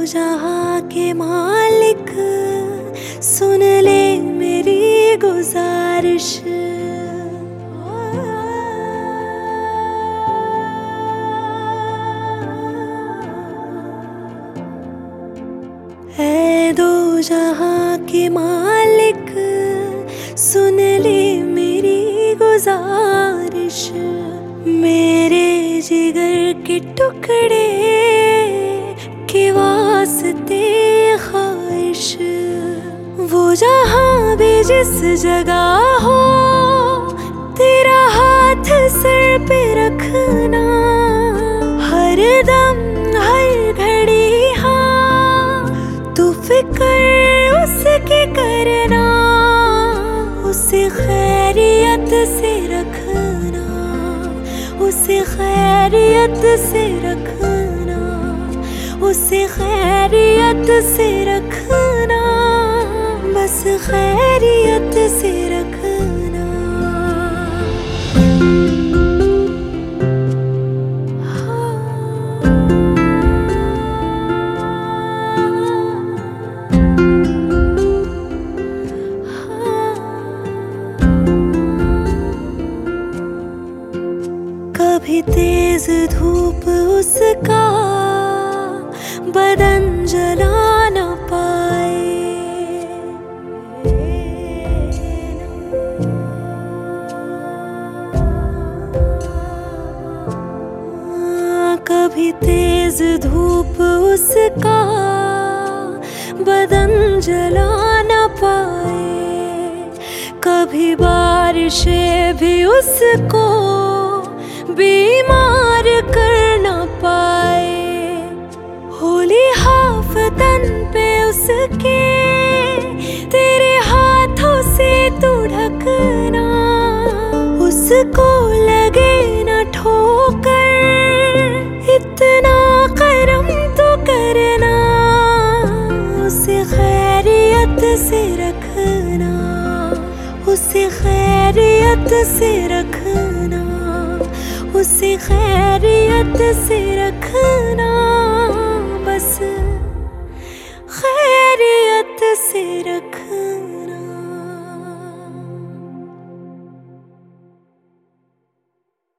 जहां के मालिक सुन ले मेरी गुजारिश। ऐ दो जहां के मालिक सुन ले मेरी गुजारिश। मेरे जिगर के टुकड़े के वास्ते ख्वाहिश। वो जहां भी जिस जगह हो तेरा हाथ सर पे रखना। हर दम हर घड़ी हाँ तू फिक्र उसकी करना। उसे खैरियत से रखना, उसे खैरियत से रखना, उसे खैरियत से रखना, बस खैरियत से रखना। कभी तेज धूप उसका बदन जला न पाए। कभी तेज धूप उसका बदन जला न पाए। कभी बारिशें भी उसको बीमार कर न पाए। होली हाफतन पे उसके तेरे हाथों से तू ढकना। उसको लगे न ठोकर इतना करम तो करना। उसे खैरियत से रखना, उसे खैरियत से रखना, उसे खैरियत से